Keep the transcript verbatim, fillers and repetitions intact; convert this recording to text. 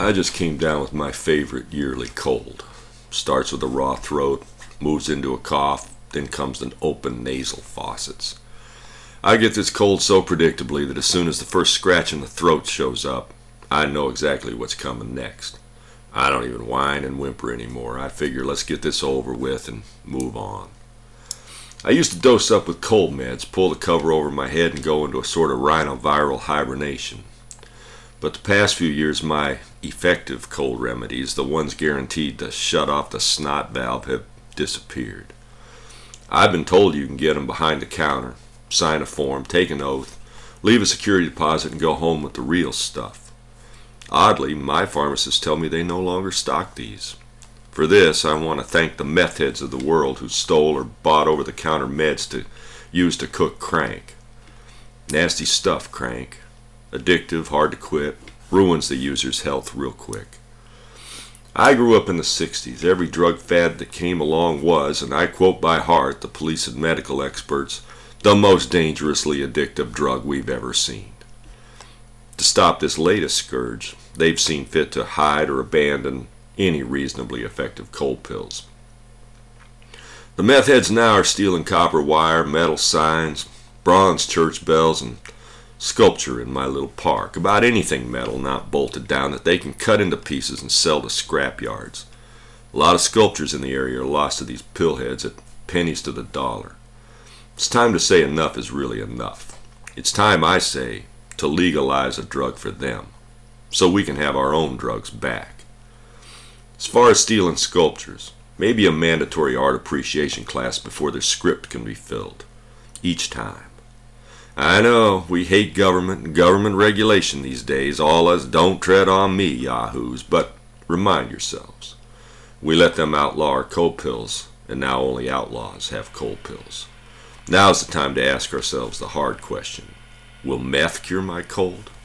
I just came down with my favorite yearly cold. Starts with a raw throat, moves into a cough, then comes an open nasal faucets. I get this cold so predictably that as soon as the first scratch in the throat shows up, I know exactly what's coming next. I don't even whine and whimper anymore. I figure let's get this over with and move on. I used to dose up with cold meds, pull the cover over my head and go into a sort of rhinoviral hibernation. But the past few years, my effective cold remedies, the ones guaranteed to shut off the snot valve, have disappeared. I've been told you can get them behind the counter, sign a form, take an oath, leave a security deposit, and go home with the real stuff. Oddly, my pharmacists tell me they no longer stock these. For this, I want to thank the meth heads of the world who stole or bought over-the-counter meds to use to cook crank. Nasty stuff, crank. Addictive, hard to quit, ruins the user's health real quick. I grew up in the sixties. Every drug fad that came along was, and I quote by heart the police and medical experts, the most dangerously addictive drug we've ever seen. To stop this latest scourge, they've seen fit to hide or abandon any reasonably effective cold pills. The meth heads now are stealing copper wire, metal signs, bronze church bells, and sculpture in my little park. About anything metal not bolted down that they can cut into pieces and sell to scrap yards. A lot of sculptures in the area are lost to these pillheads at pennies to the dollar. It's time to say enough is really enough. It's time, I say, to legalize a drug for them, so we can have our own drugs back. As far as stealing sculptures, maybe a mandatory art appreciation class before their script can be filled. Each time. I know, we hate government and government regulation these days, all us don't tread on me yahoos, but remind yourselves, we let them outlaw our cold pills, and now only outlaws have cold pills. Now's the time to ask ourselves the hard question, will meth cure my cold?